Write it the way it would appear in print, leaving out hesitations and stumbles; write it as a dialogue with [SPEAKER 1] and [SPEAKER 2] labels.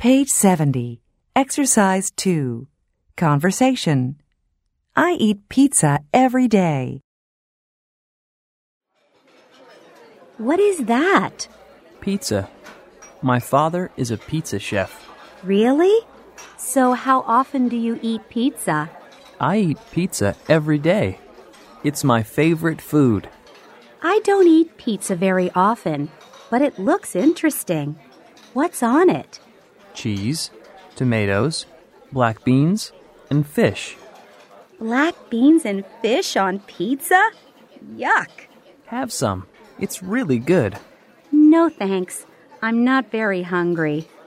[SPEAKER 1] Page 70. Exercise 2. Conversation. I eat pizza every day.
[SPEAKER 2] What is that?
[SPEAKER 3] Pizza. My father is a pizza chef.
[SPEAKER 2] Really? So how often do you eat pizza?
[SPEAKER 3] I eat pizza every day. It's my favorite food.
[SPEAKER 2] I don't eat pizza very often, but it looks interesting. What's on it?
[SPEAKER 3] Cheese, tomatoes, black beans, and fish.
[SPEAKER 2] Black beans and fish on pizza? Yuck!
[SPEAKER 3] Have some. It's really good.
[SPEAKER 2] No thanks. I'm not very hungry.